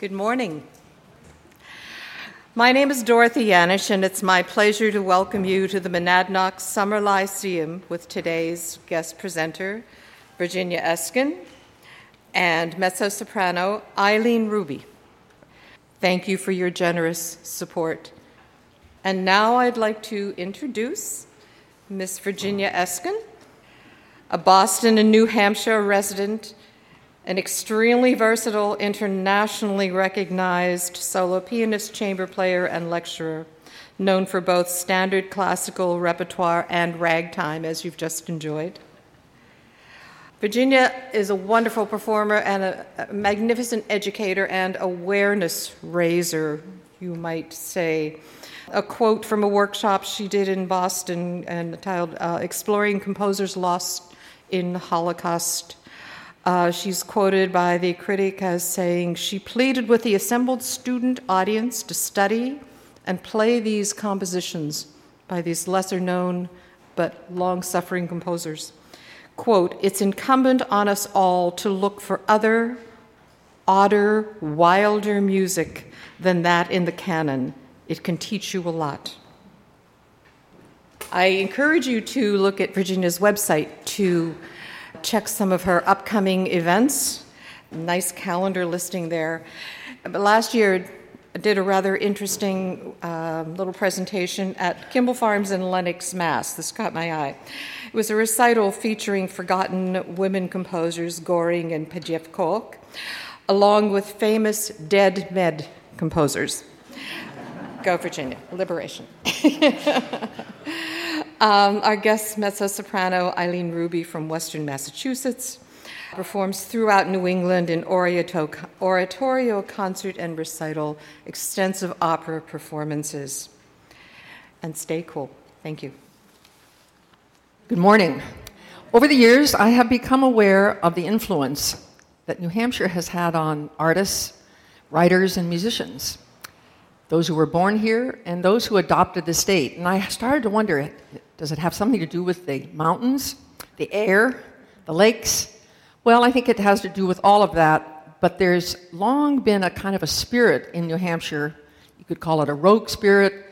Good morning. My name is Dorothy Yanish, and it's my pleasure to welcome you to the Monadnock Summer Lyceum with today's guest presenter, Virginia Eskin, and mezzo-soprano Eileen Ruby. Thank you for your generous support. And now I'd like to introduce Miss Virginia Eskin, a Boston and New Hampshire resident, an extremely versatile, internationally recognized solo pianist, chamber player, and lecturer, known for both standard classical repertoire and ragtime, as you've just enjoyed. Virginia is a wonderful performer and a magnificent educator and awareness raiser, you might say. A quote from a workshop she did in Boston entitled Exploring Composers Lost in Holocaust. She's quoted by the critic as saying, she pleaded with the assembled student audience to study and play these compositions by these lesser-known but long-suffering composers. Quote, it's incumbent on us all to look for other, odder, wilder music than that in the canon. It can teach you a lot. I encourage you to look at Virginia's website to check some of her upcoming events. Nice calendar listing there. But last year, I did a rather interesting little presentation at Kimball Farms in Lenox, Mass. This caught my eye. It was a recital featuring forgotten women composers, Goring and Pejevkok, along with famous dead med composers. Go, Virginia. Liberation. Our guest mezzo-soprano Eileen Ruby from Western Massachusetts performs throughout New England in oratorio, concert, and recital, extensive opera performances. And stay cool. Thank you. Good morning. Over the years, I have become aware of the influence that New Hampshire has had on artists, writers, and musicians, those who were born here and those who adopted the state. And I started to wonder, does it have something to do with the mountains, the air, the lakes? Well, I think it has to do with all of that, but there's long been a kind of a spirit in New Hampshire. You could call it a rogue spirit.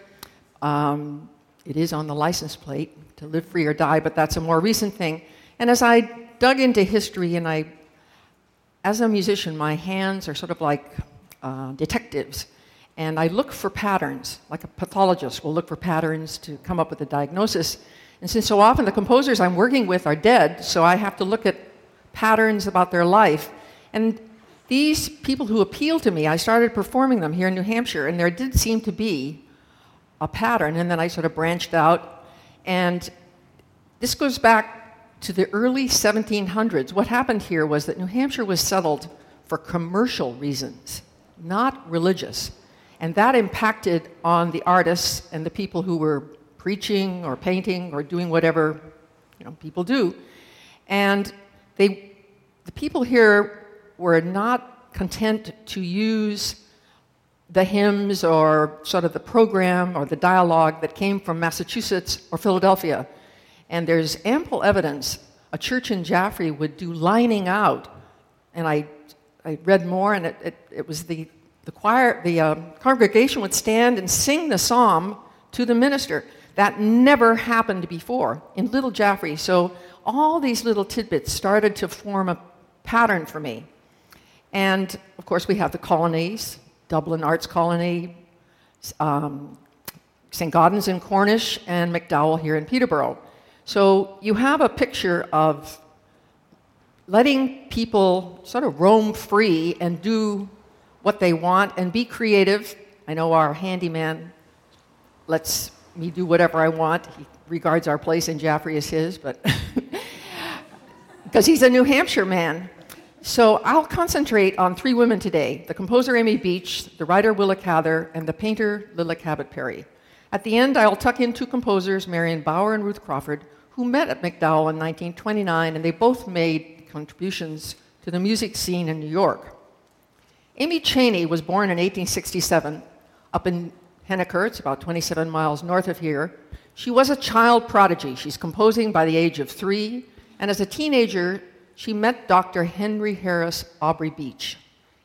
It is on the license plate, to live free or die, but that's a more recent thing. And as I dug into history, and as a musician, my hands are sort of like detectives. And I look for patterns, like a pathologist will look for patterns to come up with a diagnosis. And since so often the composers I'm working with are dead, so I have to look at patterns about their life. And these people who appeal to me, I started performing them here in New Hampshire, and there did seem to be a pattern. And then I sort of branched out. And this goes back to the early 1700s. What happened here was that New Hampshire was settled for commercial reasons, not religious. And that impacted on the artists and the people who were preaching or painting or doing whatever people do. And the people here were not content to use the hymns or sort of the program or the dialogue that came from Massachusetts or Philadelphia. And there's ample evidence. A church in Jaffrey would do lining out. And I read more, and it was the choir, the congregation would stand and sing the psalm to the minister. That never happened before in Little Jaffrey. So all these little tidbits started to form a pattern for me. And of course, we have the colonies, Dublin Arts Colony, St. Gaudens in Cornish, and MacDowell here in Peterborough. So you have a picture of letting people sort of roam free and do what they want and be creative. I know our handyman lets me do whatever I want. He regards our place in Jaffrey as his, but because he's a New Hampshire man. So I'll concentrate on three women today: the composer Amy Beach, the writer Willa Cather, and the painter Lilla Cabot Perry. At the end, I'll tuck in two composers, Marion Bauer and Ruth Crawford, who met at MacDowell in 1929, and they both made contributions to the music scene in New York. Amy Chaney was born in 1867 up in Henniker. It's about 27 miles north of here. She was a child prodigy. She's composing by the age of 3, and as a teenager, she met Dr. Henry Harris Aubrey Beach.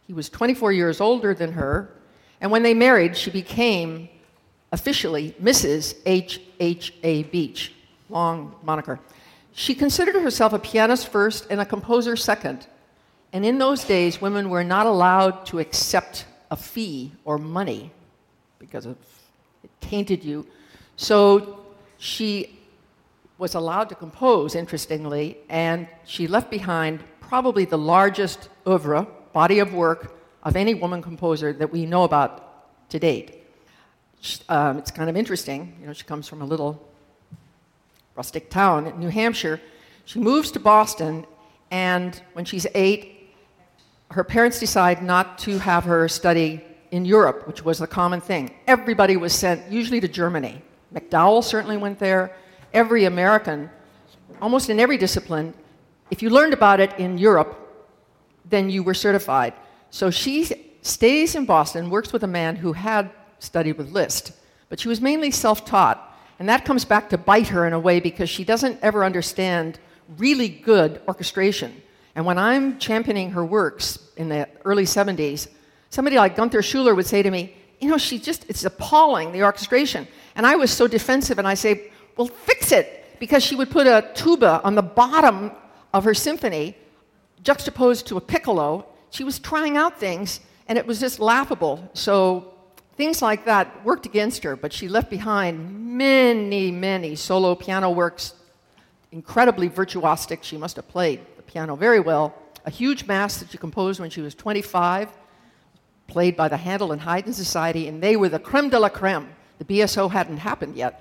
He was 24 years older than her, and when they married, she became officially Mrs. H.H.A. Beach, long moniker. She considered herself a pianist first and a composer second. And in those days, women were not allowed to accept a fee or money because it tainted you. So she was allowed to compose, interestingly, and she left behind probably the largest oeuvre, body of work, of any woman composer that we know about to date. It's kind of interesting. You know, she comes from a little rustic town in New Hampshire. She moves to Boston, and when she's 8, her parents decide not to have her study in Europe, which was the common thing. Everybody was sent, usually to Germany. MacDowell certainly went there. Every American, almost in every discipline, if you learned about it in Europe, then you were certified. So she stays in Boston, works with a man who had studied with Liszt, but she was mainly self-taught. And that comes back to bite her in a way because she doesn't ever understand really good orchestration. And when I'm championing her works in the early 70s, somebody like Gunther Schuller would say to me, you know, it's appalling, the orchestration. And I was so defensive, and I say, well, fix it, because she would put a tuba on the bottom of her symphony juxtaposed to a piccolo. She was trying out things, and it was just laughable. So things like that worked against her, but she left behind many, many solo piano works, incredibly virtuosic. She must have played the piano very well. A huge mass that she composed when she was 25, played by the Handel and Haydn Society, and they were the creme de la creme. The BSO hadn't happened yet.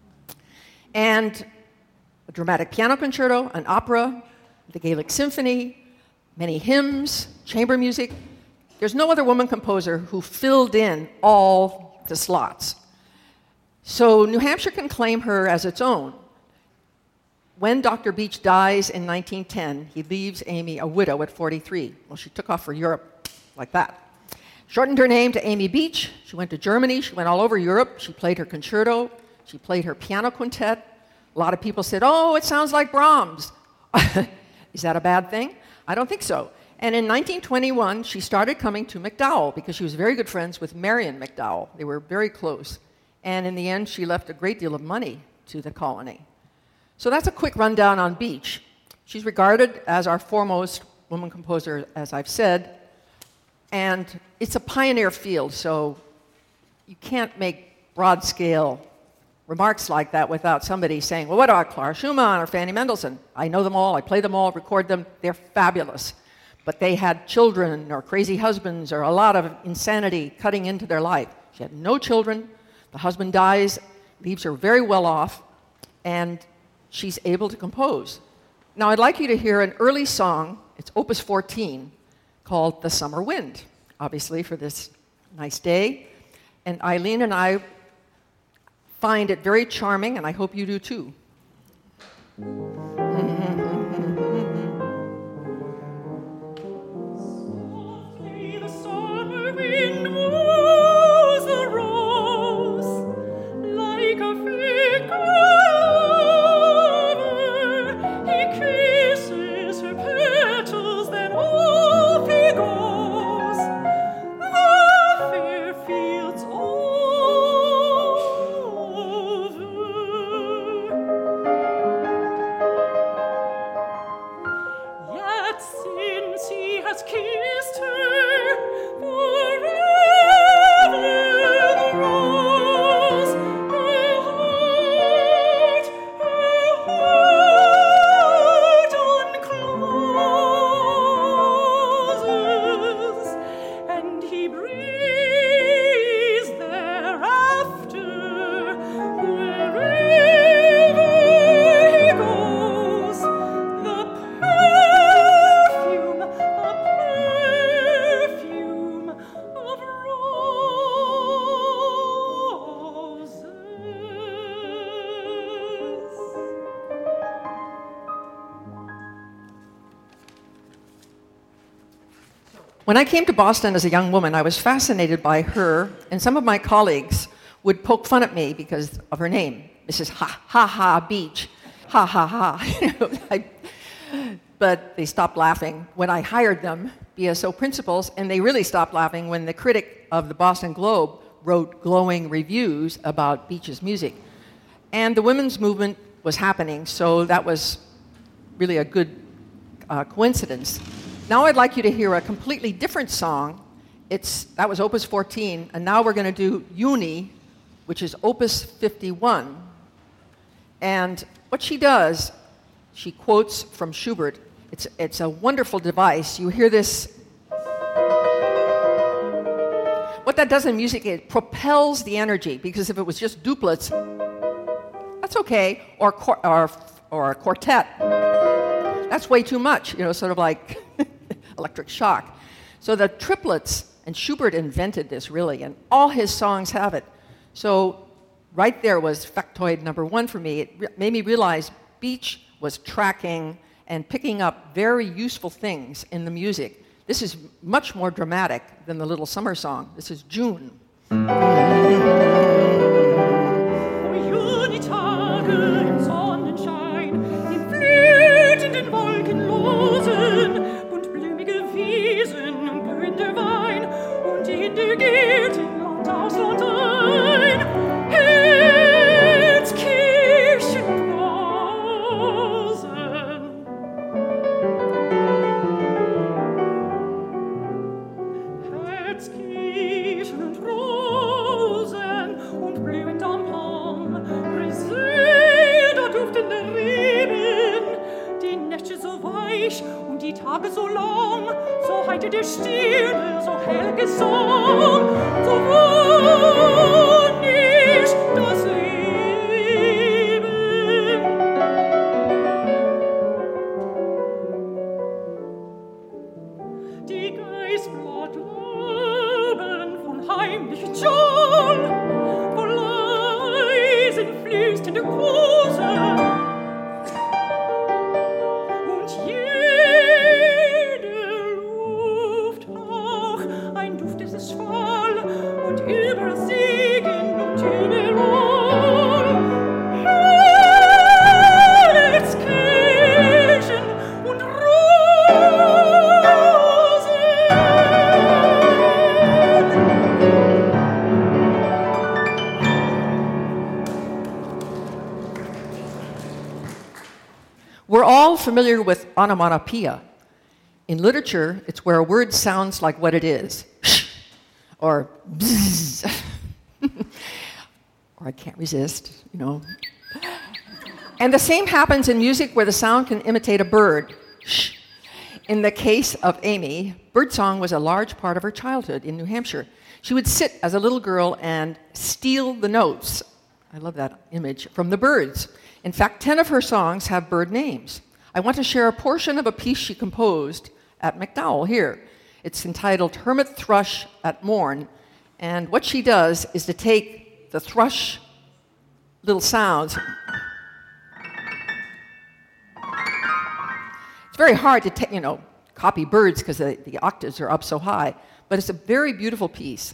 And a dramatic piano concerto, an opera, the Gaelic Symphony, many hymns, chamber music. There's no other woman composer who filled in all the slots. So New Hampshire can claim her as its own. When Dr. Beach dies in 1910, he leaves Amy a widow at 43. Well, she took off for Europe like that. Shortened her name to Amy Beach. She went to Germany. She went all over Europe. She played her concerto. She played her piano quintet. A lot of people said, oh, it sounds like Brahms. Is that a bad thing? I don't think so. And in 1921, she started coming to MacDowell because she was very good friends with Marion MacDowell. They were very close. And in the end, she left a great deal of money to the colony. So that's a quick rundown on Beach. She's regarded as our foremost woman composer, as I've said, and it's a pioneer field, so you can't make broad-scale remarks like that without somebody saying, well, what about Clara Schumann or Fanny Mendelssohn? I know them all, I play them all, record them, they're fabulous. But they had children or crazy husbands or a lot of insanity cutting into their life. She had no children, the husband dies, leaves her very well off, and she's able to compose. Now, I'd like you to hear an early song, it's Opus 14, called The Summer Wind, obviously for this nice day. And Eileen and I find it very charming, and I hope you do too. Softly the summer wind moves the rose like a flicker. He kisses her petals, then off he goes. The fair fields over. Yet since he has kissed her, forever the rose, her heart uncloses, and he breathes thereafter wherever he goes. The perfume of roses. When I came to Boston as a young woman, I was fascinated by her, and some of my colleagues would poke fun at me because of her name, Mrs. Ha Ha Ha Beach. Ha ha ha. but they stopped laughing when I hired them, BSO principals, and they really stopped laughing when the critic of the Boston Globe wrote glowing reviews about Beach's music. And the women's movement was happening, so that was really a good coincidence. Now I'd like you to hear a completely different song. That was Opus 14, and now we're going to do Uni, which is Opus 51. And what she does, she quotes from Schubert. It's a wonderful device. You hear this. What that does in music, it propels the energy, because if it was just duplets, that's okay, or a quartet, that's way too much, sort of like electric shock. So the triplets, and Schubert invented this really, and all his songs have it. So right there was factoid number one for me. It made me realize Beach was tracking and picking up very useful things in the music. This is much more dramatic than the Little Summer Song. This is June. O Juni-Tage im Sonnenschein, im flötenden Wolkenlosen, buntblümige Wiesen und blühender Wein, und in der Gärten Land aus Land ein, Herzkirchen und Rosen und blühend am Palm, Brisee, da duftende Reben, die Nächte so weich und die Tage so lang, so heiter der Sterne, so hell Gesang, so wohn ich das Leben. Die Geißblatt loben von heimlichem Schall, von leisen flüsternden Kosen, und jede Luft auch ein Duft des Fall, und über Segen und überall Herzkirchen und We're all familiar with onomatopoeia. In literature, it's where a word sounds like what it is. Or bzzz. Or I can't resist, And the same happens in music where the sound can imitate a bird. In the case of Amy, birdsong was a large part of her childhood in New Hampshire. She would sit as a little girl and steal the notes, I love that image, from the birds. In fact, 10 of her songs have bird names. I want to share a portion of a piece she composed at MacDowell here. It's entitled Hermit Thrush at Morn, and what she does is to take the thrush little sounds. It's very hard to copy birds because the octaves are up so high, but it's a very beautiful piece.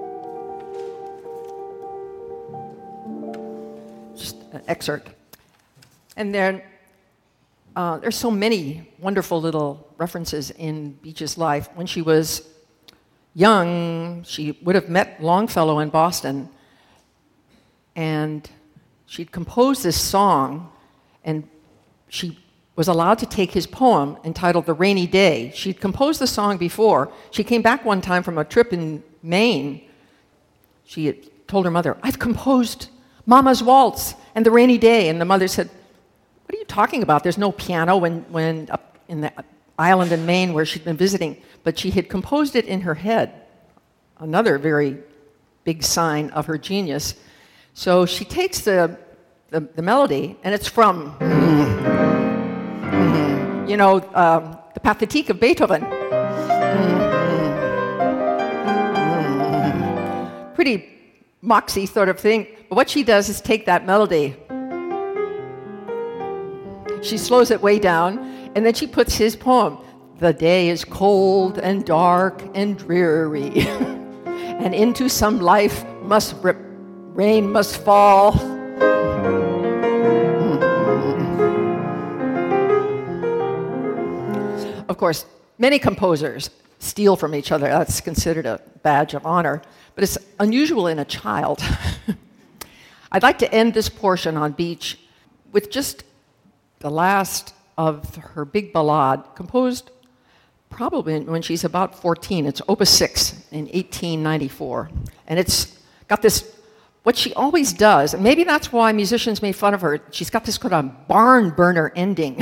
Just an excerpt. And then there's so many wonderful little references in Beach's life. When she was young, she would have met Longfellow in Boston, and she'd composed this song, and she was allowed to take his poem entitled The Rainy Day. She'd composed the song before. She came back one time from a trip in Maine. She had told her mother, "I've composed Mama's Waltz and The Rainy Day." And the mother said, "What are you talking about? There's no piano when up in the island in Maine where she'd been visiting." But she had composed it in her head, another very big sign of her genius. So she takes the melody, and it's from, the Pathétique of Beethoven. Pretty moxie sort of thing. But what she does is take that melody, she slows it way down, and then she puts his poem. The day is cold and dark and dreary, and into some life rain must fall. Of course, many composers steal from each other. That's considered a badge of honor, but it's unusual in a child. I'd like to end this portion on Beach with just the last of her big ballade, composed probably when she's about 14. It's Opus 6 in 1894. And it's got this, what she always does, and maybe that's why musicians made fun of her, she's got this kind of barn burner ending.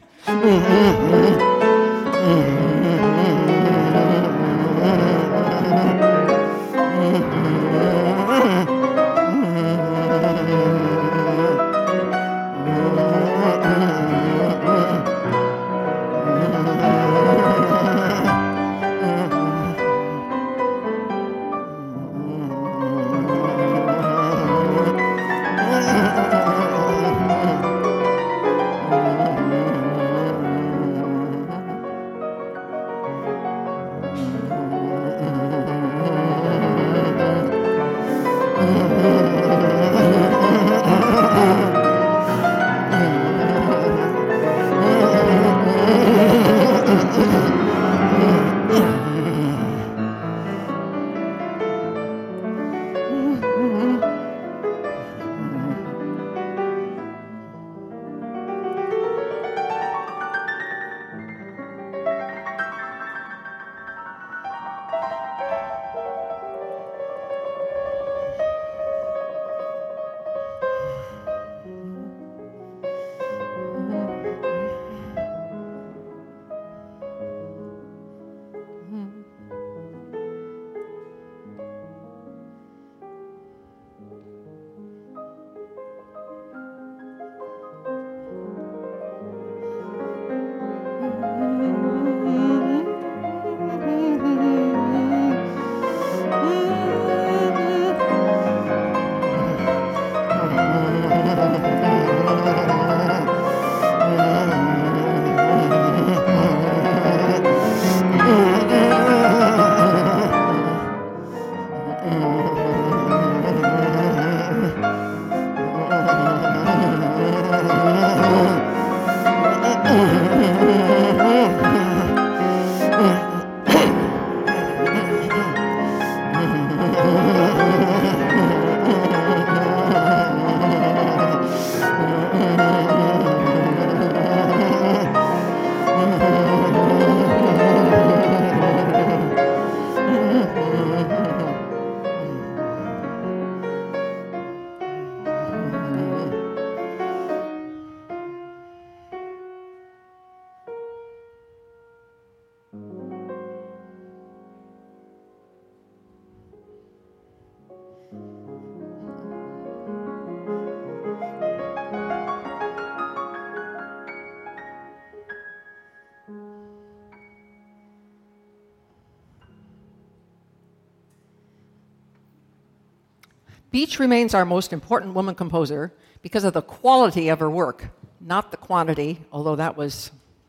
Beach remains our most important woman composer because of the quality of her work, not the quantity, although that was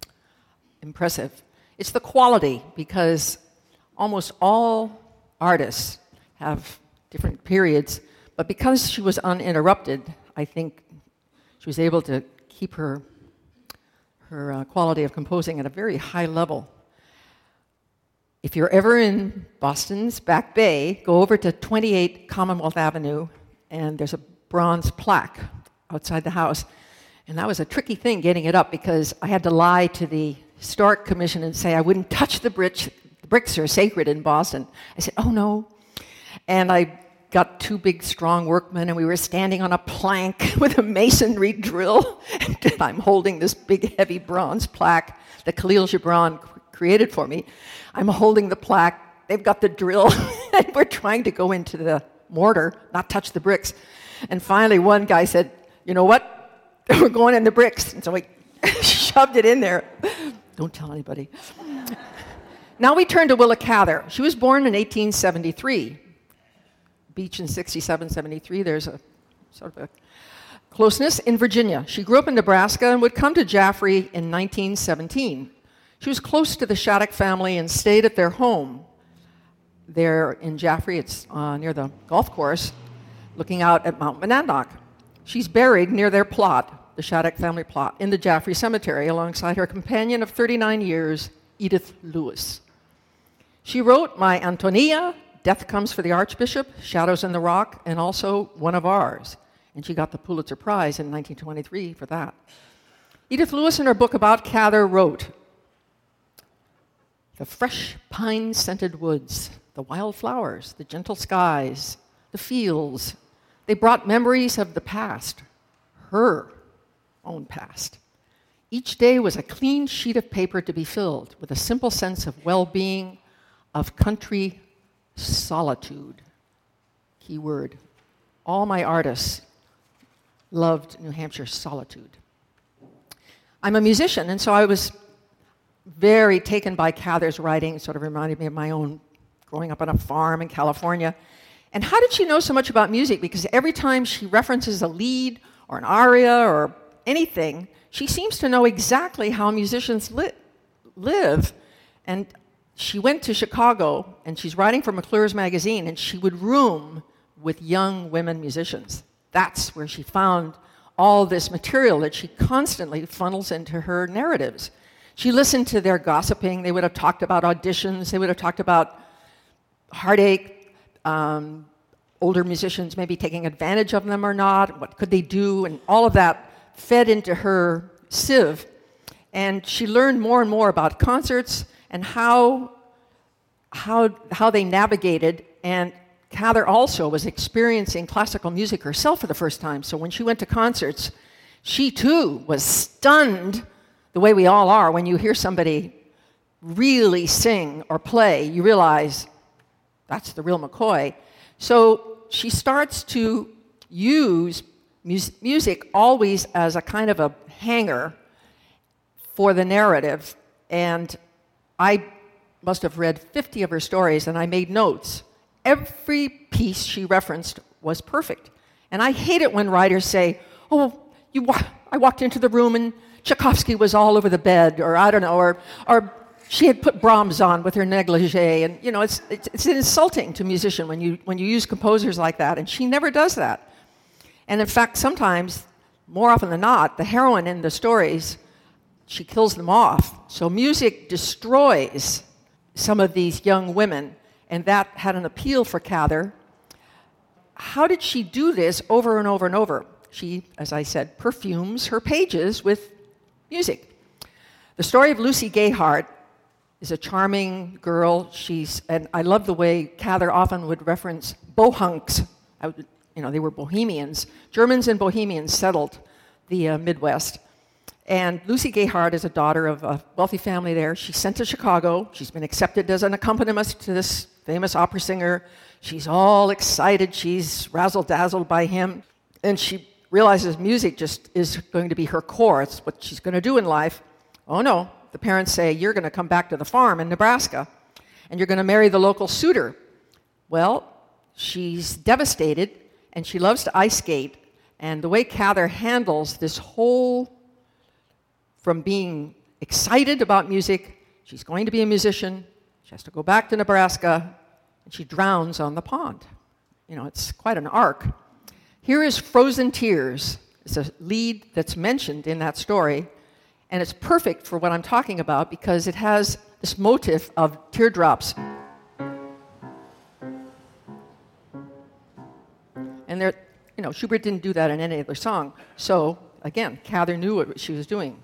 impressive. It's the quality, because almost all artists have different periods, but because she was uninterrupted, I think she was able to keep keep her quality of composing at a very high level. If you're ever in Boston's Back Bay, go over to 28 Commonwealth Avenue, and there's a bronze plaque outside the house. And that was a tricky thing, getting it up, because I had to lie to the Historic Commission and say I wouldn't touch the bricks. The bricks are sacred in Boston. I said, oh no. And I got two big, strong workmen, and we were standing on a plank with a masonry drill. And I'm holding this big, heavy bronze plaque that Khalil Gibran created for me. I'm holding the plaque. They've got the drill, and we're trying to go into the mortar, not touch the bricks. And finally, one guy said, you know what? We're going in the bricks. And so we shoved it in there. Don't tell anybody. Now we turn to Willa Cather. She was born in 1873. Beach in 67, 73. There's a sort of a closeness. In Virginia. She grew up in Nebraska and would come to Jaffrey in 1917. She was close to the Shattuck family and stayed at their home there in Jaffrey. It's near the golf course, looking out at Mount Monadnock. She's buried near their plot, the Shattuck family plot, in the Jaffrey Cemetery alongside her companion of 39 years, Edith Lewis. She wrote My Antonia, Death Comes for the Archbishop, Shadows in the Rock, and also One of Ours. And she got the Pulitzer Prize in 1923 for that. Edith Lewis, in her book about Cather, wrote, the fresh pine-scented woods, the wild flowers, the gentle skies, the fields, they brought memories of the past, her own past. Each day was a clean sheet of paper to be filled with a simple sense of well-being, of country solitude. Key word. All my artists loved New Hampshire solitude. I'm a musician, and so I was very taken by Cather's writing. It sort of reminded me of my own growing up on a farm in California. And how did she know so much about music? Because every time she references a lead or an aria or anything, she seems to know exactly how musicians live. And she went to Chicago, and she's writing for McClure's magazine, and she would room with young women musicians. That's where she found all this material that she constantly funnels into her narratives. She listened to their gossiping. They would have talked about auditions. They would have talked about heartache, older musicians maybe taking advantage of them or not, what could they do, and all of that fed into her sieve. And she learned more and more about concerts and how they navigated. And Cather also was experiencing classical music herself for the first time. So when she went to concerts, she too was stunned, the way we all are when you hear somebody really sing or play. You realize that's the real McCoy. So she starts to use music always as a kind of a hanger for the narrative. And I must have read 50 of her stories, and I made notes. Every piece she referenced was perfect. And I hate it when writers say, oh, I walked into the room and Tchaikovsky was all over the bed, or I don't know, or she had put Brahms on with her negligee. And, you know, it's insulting to a musician when you use composers like that, and she never does that. And in fact, sometimes, more often than not, the heroine in the stories, she kills them off. So music destroys some of these young women, and that had an appeal for Cather. How did she do this over and over and over? She, as I said, perfumes her pages with music. The story of Lucy Gayheart is a charming girl. And I love the way Cather often would reference Bohunks. They were Bohemians. Germans and Bohemians settled the Midwest. And Lucy Gayheart is a daughter of a wealthy family there. She's sent to Chicago. She's been accepted as an accompanist to this famous opera singer. She's all excited. She's razzle-dazzled by him. And she realizes music just is going to be her core. It's what she's going to do in life. Oh, no. The parents say, you're going to come back to the farm in Nebraska, and you're going to marry the local suitor. Well, she's devastated, and she loves to ice skate. And the way Cather handles this whole, from being excited about music, she's going to be a musician, she has to go back to Nebraska, and she drowns on the pond. You know, it's quite an arc. Here is Frozen Tears. It's a lead that's mentioned in that story, and it's perfect for what I'm talking about because it has this motif of teardrops. And there, Schubert didn't do that in any other song. So, again, Cather knew what she was doing.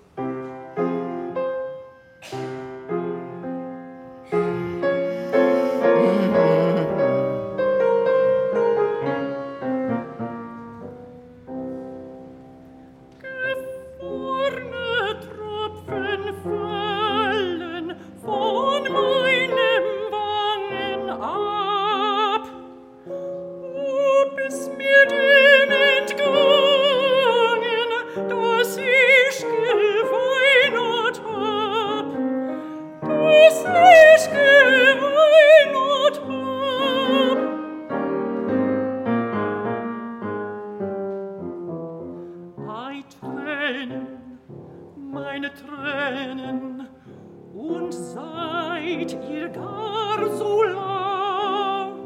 Meine Tränen, und seid ihr gar so lang?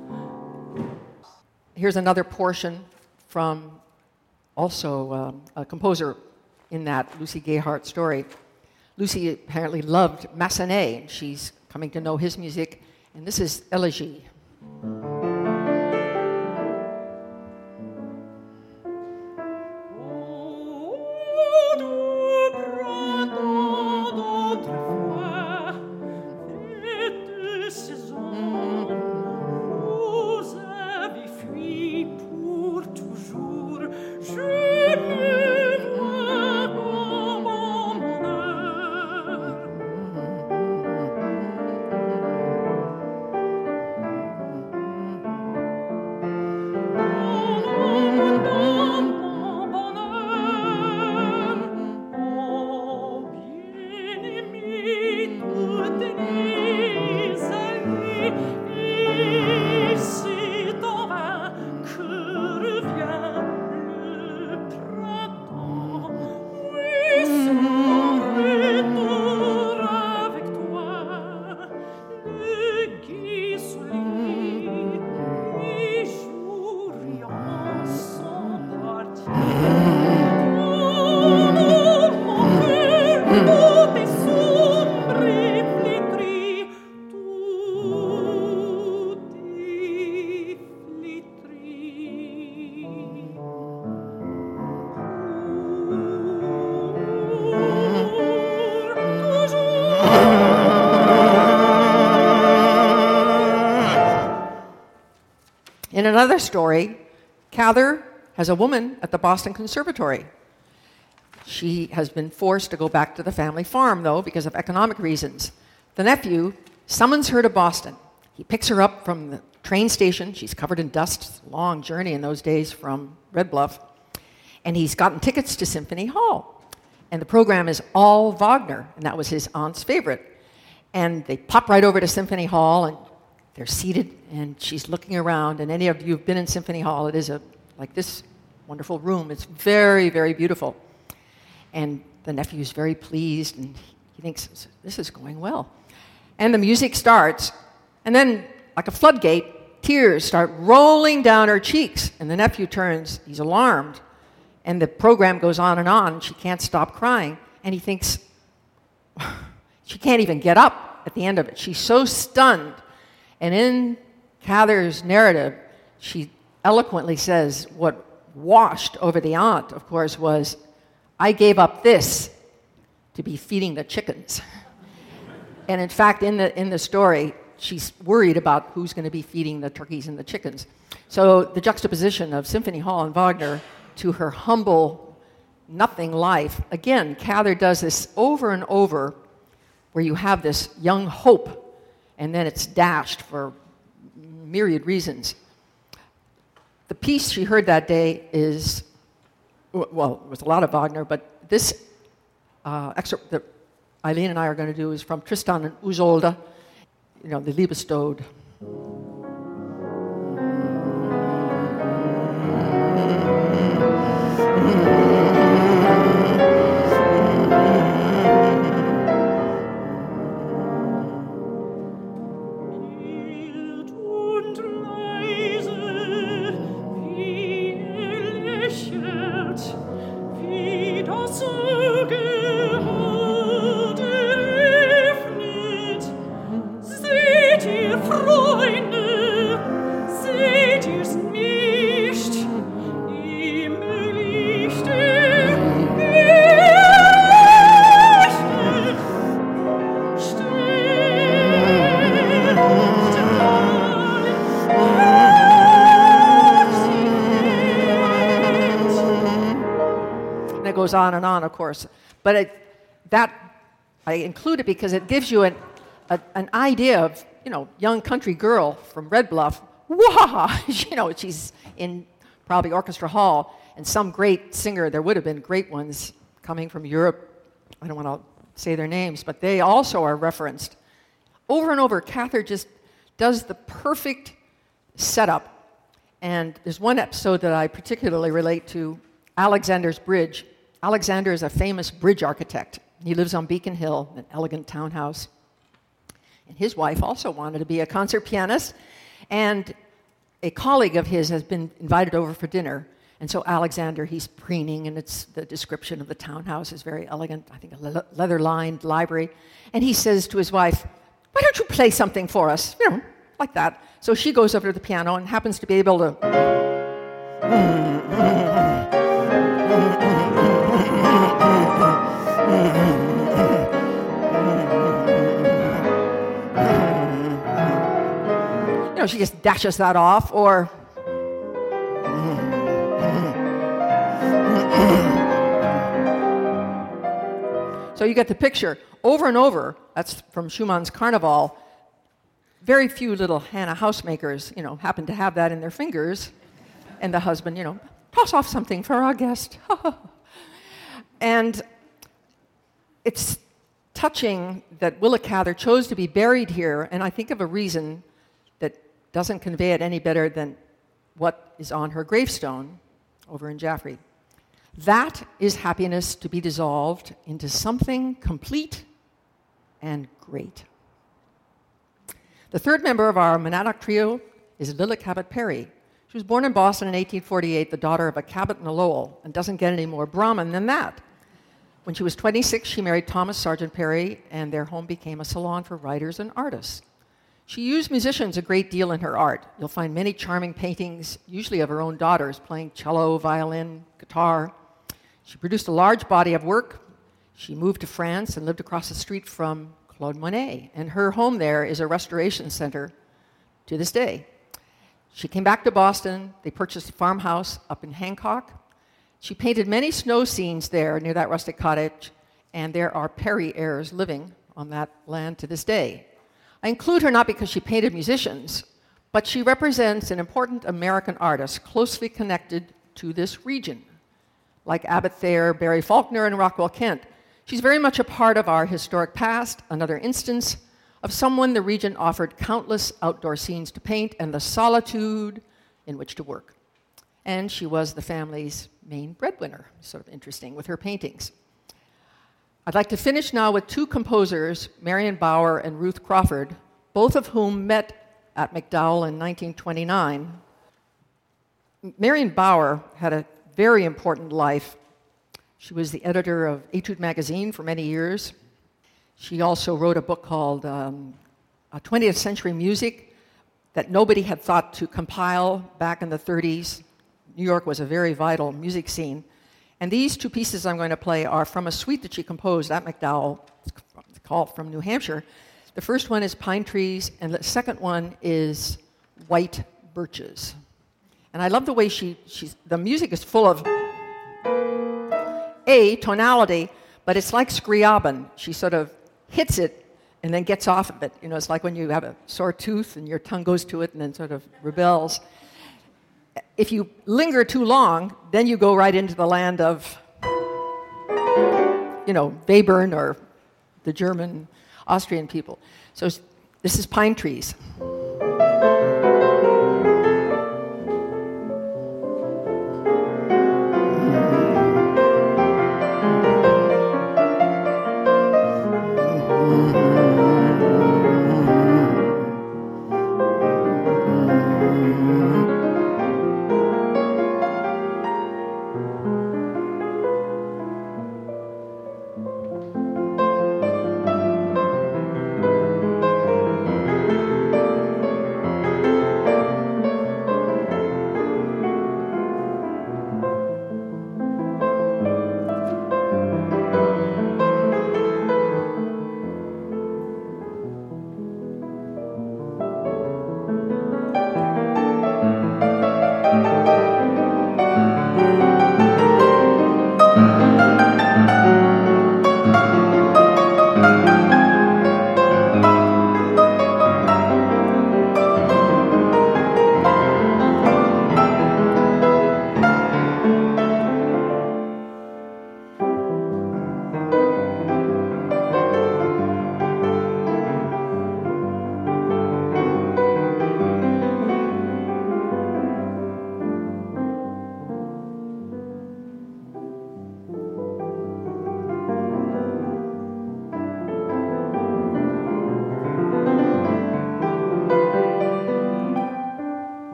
Here's another portion from also a composer in that Lucy Gayheart story. Lucy apparently loved Massenet, and she's coming to know his music, and this is Elegie. In another story, Cather has a woman at the Boston Conservatory. She has been forced to go back to the family farm, though, because of economic reasons. The nephew summons her to Boston. He picks her up from the train station. She's covered in dust, long journey in those days from Red Bluff. And he's gotten tickets to Symphony Hall. And the program is all Wagner, and that was his aunt's favorite. And they pop right over to Symphony Hall, and they're seated, and she's looking around. And any of you who've been in Symphony Hall, it is like this wonderful room. It's very, very beautiful. And the nephew's very pleased, and he thinks, this is going well. And the music starts, and then, like a floodgate, tears start rolling down her cheeks. And the nephew turns, he's alarmed. And the program goes on, and she can't stop crying. And he thinks, she can't even get up at the end of it. She's so stunned. And in Cather's narrative, she eloquently says what washed over the aunt, of course, was, I gave up this to be feeding the chickens. And in fact, in the story, she's worried about who's going to be feeding the turkeys and the chickens. So the juxtaposition of Symphony Hall and Wagner to her humble, nothing life. Again, Cather does this over and over, where you have this young hope, and then it's dashed for myriad reasons. The piece she heard that day is, well, it was a lot of Wagner, but this excerpt that Eileen and I are going to do is from Tristan and Isolde, the Liebestod. Mild und leise, wie lächelt ihr Freunde, seht ihr's nicht, im Lichte, And it goes on, of course. But that I include it because it gives you an idea of, young country girl from Red Bluff. Wow! She's in probably Orchestra Hall, and some great singer, there would have been great ones coming from Europe. I don't want to say their names, but they also are referenced. Over and over, Cather just does the perfect setup. And there's one episode that I particularly relate to, Alexander's Bridge. Alexander is a famous bridge architect. He lives on Beacon Hill, an elegant townhouse. And his wife also wanted to be a concert pianist, and a colleague of his has been invited over for dinner. And so Alexander, he's preening, and the description of the townhouse is very elegant, I think a leather-lined library. And he says to his wife, "Why don't you play something for us?" Like that. So she goes over to the piano and happens to be able to... she just dashes that off, or... So you get the picture. Over and over, that's from Schumann's Carnival, very few little Hannah housemakers, happen to have that in their fingers. And the husband, toss off something for our guest. And it's touching that Willa Cather chose to be buried here, and I think of a reason that doesn't convey it any better than what is on her gravestone over in Jaffrey. That is happiness to be dissolved into something complete and great. The third member of our Monadnock trio is Lilla Cabot Perry. She was born in Boston in 1848, the daughter of a Cabot and a Lowell, and doesn't get any more Brahmin than that. When she was 26, she married Thomas Sargent Perry, and their home became a salon for writers and artists. She used musicians a great deal in her art. You'll find many charming paintings, usually of her own daughters, playing cello, violin, guitar. She produced a large body of work. She moved to France and lived across the street from Claude Monet, and her home there is a restoration center to this day. She came back to Boston. They purchased a farmhouse up in Hancock. She painted many snow scenes there near that rustic cottage, and there are Perry heirs living on that land to this day. I include her not because she painted musicians, but she represents an important American artist closely connected to this region, like Abbott Thayer, Barry Faulkner, and Rockwell Kent. She's very much a part of our historic past, another instance of someone the region offered countless outdoor scenes to paint and the solitude in which to work. And she was the family's main breadwinner, sort of interesting with her paintings. I'd like to finish now with two composers, Marion Bauer and Ruth Crawford, both of whom met at MacDowell in 1929. Marion Bauer had a very important life. She was the editor of Etude magazine for many years. She also wrote a book called 20th Century Music that nobody had thought to compile back in the 30s. New York was a very vital music scene. And these two pieces I'm going to play are from a suite that she composed at MacDowell. It's called From New Hampshire. The first one is Pine Trees, and the second one is White Birches. And I love the way the music is full of tonality, but it's like Scriabin. She sort of hits it and then gets off of it. It's like when you have a sore tooth and your tongue goes to it and then sort of rebels. If you linger too long, then you go right into the land of, Webern or the German, Austrian people. So this is Pine Trees.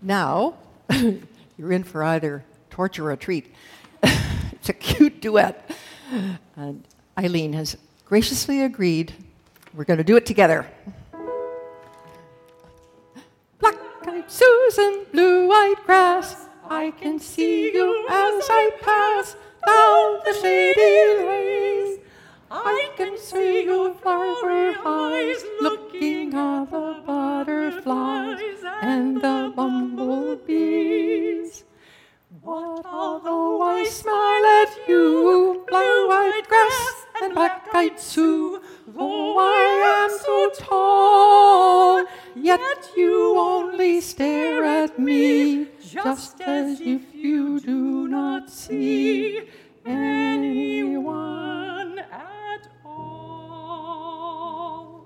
Now, you're in for either torture or a treat. It's a cute duet. And Eileen has graciously agreed we're going to do it together. Black-eyed Susan, blue-eyed grass, I can see you as I pass down the shady lanes. I can see your flowery eyes looking at the butterflies and the bumblebees. But although I smile at you, blue-eyed grass and black-eyed Sue, though I am so tall, yet you only stare at me, just as if you do not see anyone at all.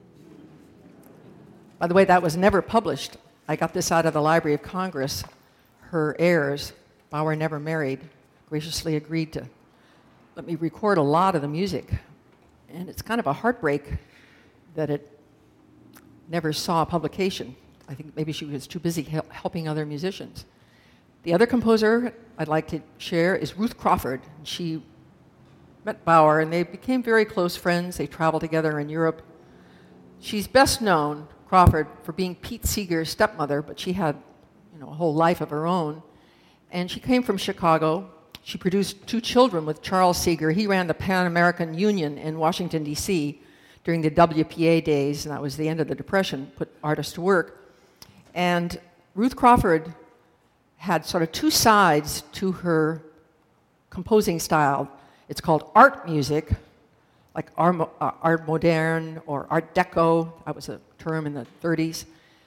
By the way, that was never published. I got this out of the Library of Congress. Her heirs, Bauer never married, graciously agreed to let me record a lot of the music. And it's kind of a heartbreak that it never saw publication. I think maybe she was too busy helping other musicians. The other composer I'd like to share is Ruth Crawford. She met Bauer, and they became very close friends. They traveled together in Europe. She's best known, Crawford, for being Pete Seeger's stepmother, but she had a whole life of her own. And she came from Chicago. She produced 2 children with Charles Seeger. He ran the Pan American Union in Washington, D.C. during the WPA days, and that was the end of the Depression, put artists to work. And Ruth Crawford had sort of 2 sides to her composing style. It's called art music, like art moderne or art deco. That was a term in the 30s.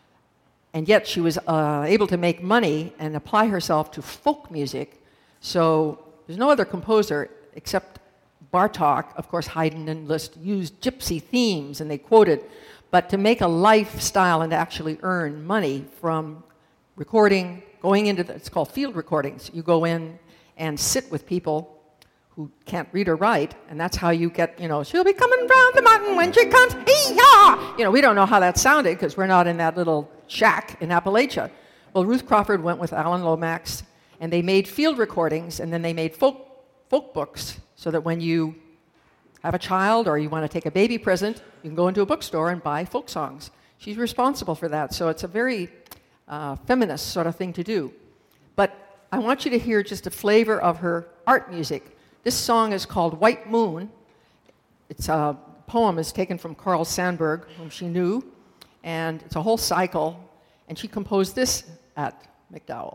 And yet she was able to make money and apply herself to folk music. So there's no other composer except Bartók. Of course, Haydn and Liszt used gypsy themes, and they quoted. But to make a lifestyle and to actually earn money from recording, going into it's called field recordings. You go in and sit with people who can't read or write, and that's how you get, she'll be coming round the mountain when she comes, hee-haw! We don't know how that sounded because we're not in that little shack in Appalachia. Well, Ruth Crawford went with Alan Lomax, and they made field recordings, and then they made folk books, so that when you have a child or you want to take a baby present, you can go into a bookstore and buy folk songs. She's responsible for that, so it's a very feminist sort of thing to do. But I want you to hear just a flavor of her art music. This song is called White Moon. It's a poem is taken from Carl Sandburg, whom she knew, and it's a whole cycle, and she composed this at MacDowell.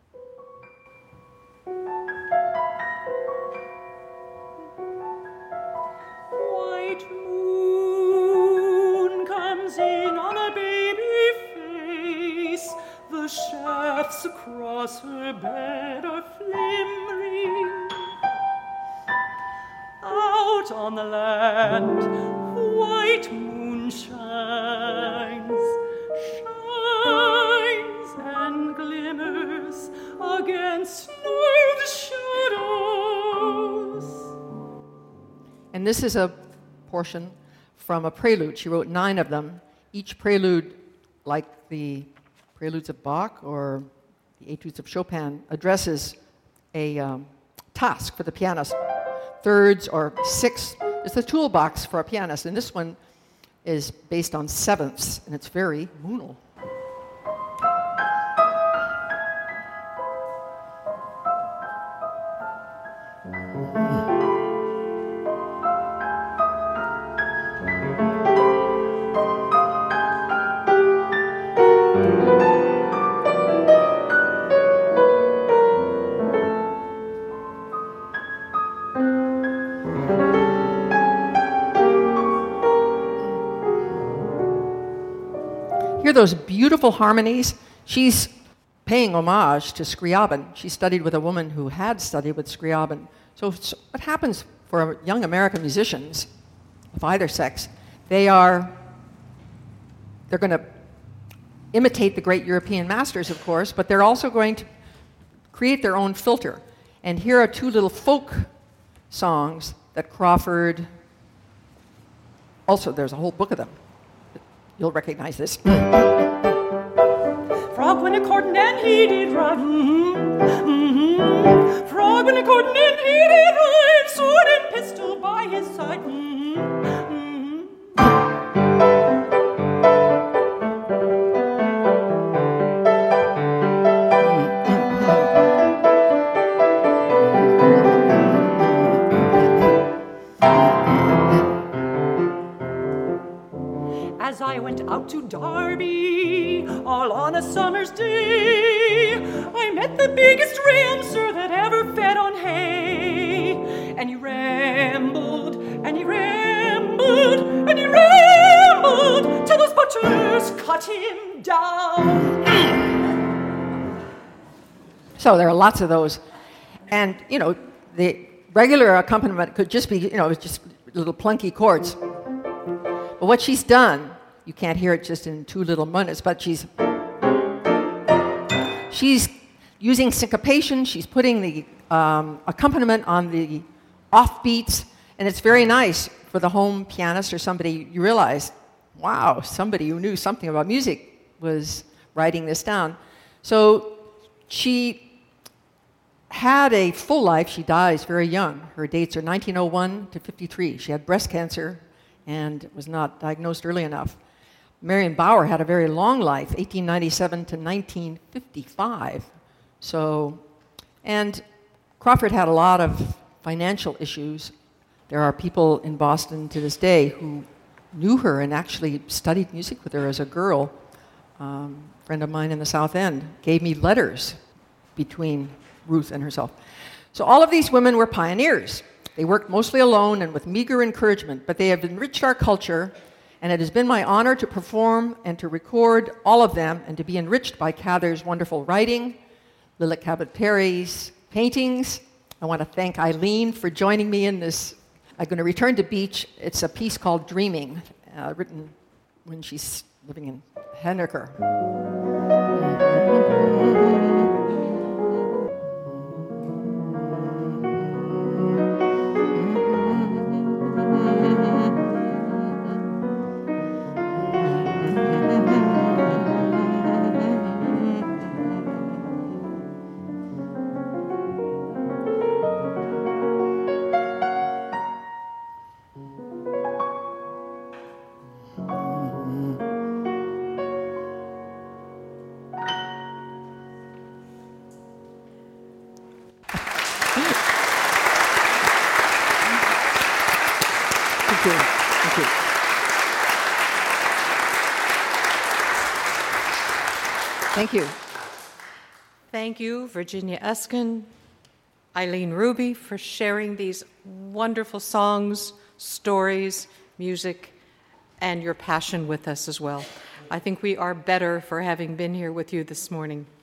White moon comes in on a baby face, the shafts across her bed are flimmering. Out on the land, white moon shines and glimmers against night shadows. And this is a portion from a prelude. She wrote 9 of them. Each prelude, like the preludes of Bach or the etudes of Chopin, addresses a task for the pianist. Thirds or sixths. It's the toolbox for a pianist, and this one is based on sevenths, and it's very moonal. Those beautiful harmonies. She's paying homage to Scriabin. She studied with a woman who had studied with Scriabin. So what happens for young American musicians of either sex, they're going to imitate the great European masters, of course, but they're also going to create their own filter. And here are 2 little folk songs that Crawford, also there's a whole book of them. You'll recognize this. Frog when when according and he did ride. Frog when according and he did ride, sword and pistol by his side. As I went out to Derby, all on a summer's day, I met the biggest ram, sir, that ever fed on hay. And he rambled, and he rambled, and he rambled, till those butchers cut him down. So there are lots of those. And, the regular accompaniment could just be, just little plunky chords. But what she's done, you can't hear it just in 2 little minutes, but she's using syncopation, she's putting the accompaniment on the offbeats, and it's very nice for the home pianist or somebody. You realize, wow, somebody who knew something about music was writing this down. So she had a full life. She dies very young. Her dates are 1901 to 53. She had breast cancer and was not diagnosed early enough. Marion Bauer had a very long life, 1897 to 1955. So, and Crawford had a lot of financial issues. There are people in Boston to this day who knew her and actually studied music with her as a girl. A friend of mine in the South End gave me letters between Ruth and herself. So all of these women were pioneers. They worked mostly alone and with meager encouragement, but they have enriched our culture, and it has been my honor to perform and to record all of them and to be enriched by Cather's wonderful writing, Lilith Cabot Perry's paintings. I want to thank Eileen for joining me in this. I'm going to return to Beach. It's a piece called Dreaming, written when she's living in Henniker. Thank you. Thank you. Thank you, Virginia Eskin, Eileen Ruby, for sharing these wonderful songs, stories, music, and your passion with us as well. I think we are better for having been here with you this morning.